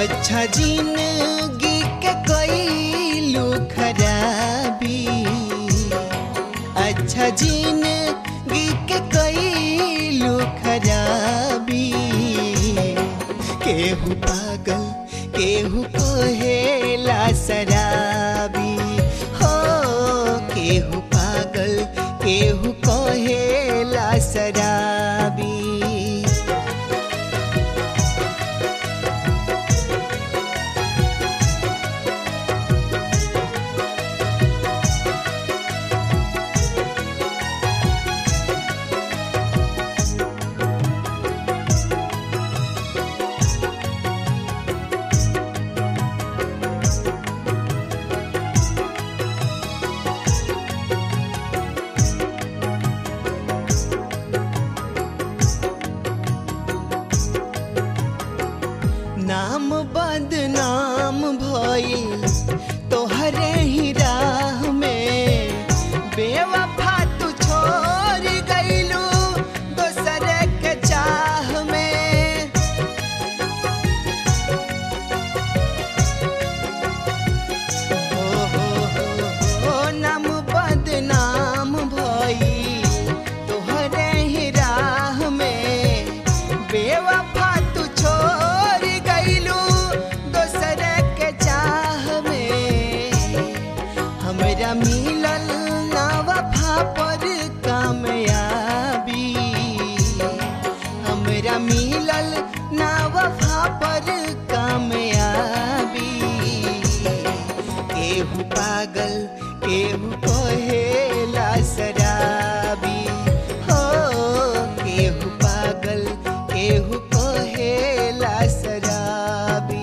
अच्छा जिंदगी के कइलू खराबी, अच्छा जिंदगी के कइलू खराबी। केहू पागल केहू कहेला शराबी हो, केहू पागल केहू कहेला शराबी। नाम बदनाम भइल तोहरे ही राह में, बेवफा तू छोड़ गइलू दोसर के चाह में। हो नाम बदनाम भइल तोहरे ही राह में, बेवफा तू छोड़ गइलू दोसर के चाह में। हमरा मिलल ना वफा पर कामयाबी, हमरा मिलल ना वफा पर कामयाबी। केहू पागल केहू कहेला शराबी हो, केहू पागल केहू कहेला शराबी।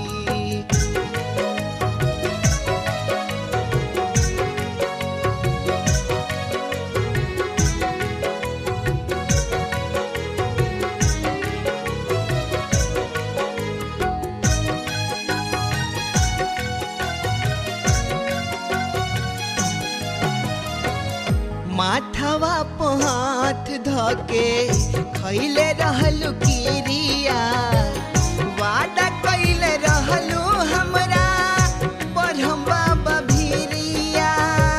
माथवा पे हाथ धके खइले रहलू किरिया, वादा कइले रहलू हमरा बढ़म बाबा भिरिया।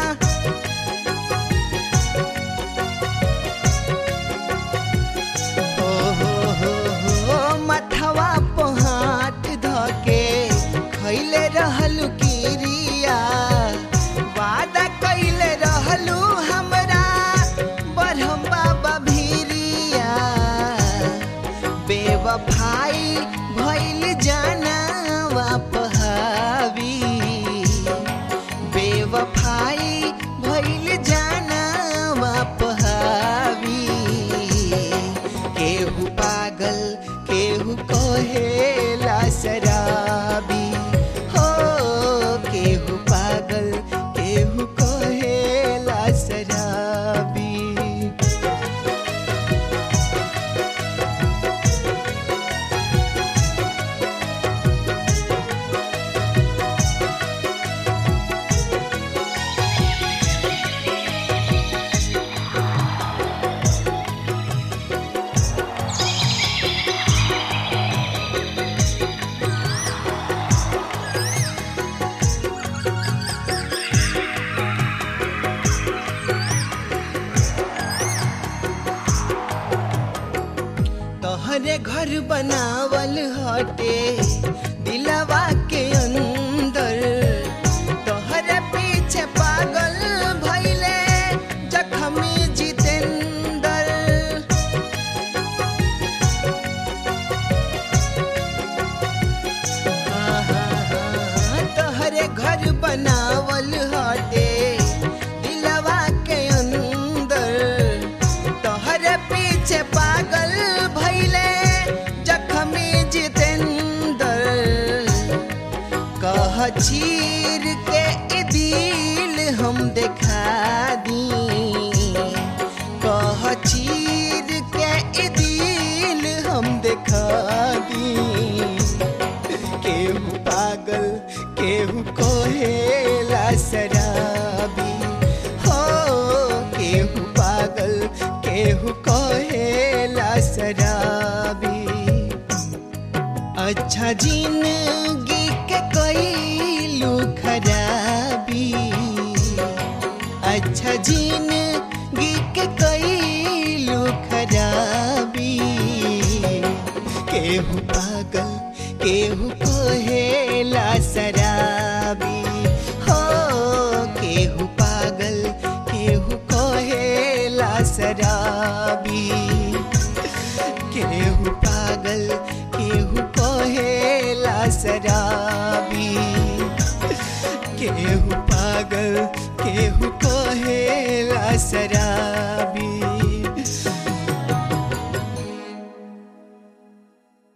हो माथवा पे हाथ धके खइले रहलू किरिया, वादा कइले रहलू हमरा बढ़म बाबा भिरिया। बेवफाई भइल जानवा पहावी, बेवफाई भइल जानवा पहावी। केहू पागल केहू कहेला शराबी हो, केहू पागल केहू कहेला शराबी। तोहरे घर बनावल हटे दिलवा के अंदर, तोहरे पीछे पागल भइले जख्मी जितेंद्र। तोहरे घर बनावल हटे दिलवा के अंदर, तोहरे पीछे पागल भइले जख्मी जितेंद्र। कह चीर के ई दिल हम देखा दी, कह चीर के ई दिल हम देखा दी। केहू पागल केहू कहेला शराबी हो, केहू पागल केहू कहेला शराबी। अच्छा जिंदगी के कईलू खराबी, अच्छा जिंदगी के कईलू खराबी। केहू पागल केहू कहेला शराबी, हो केहू पागल केहू कहेला शराबी। केहू पागल केहू कहेला शराबी, केहू पागल केहू कहेला शराबी।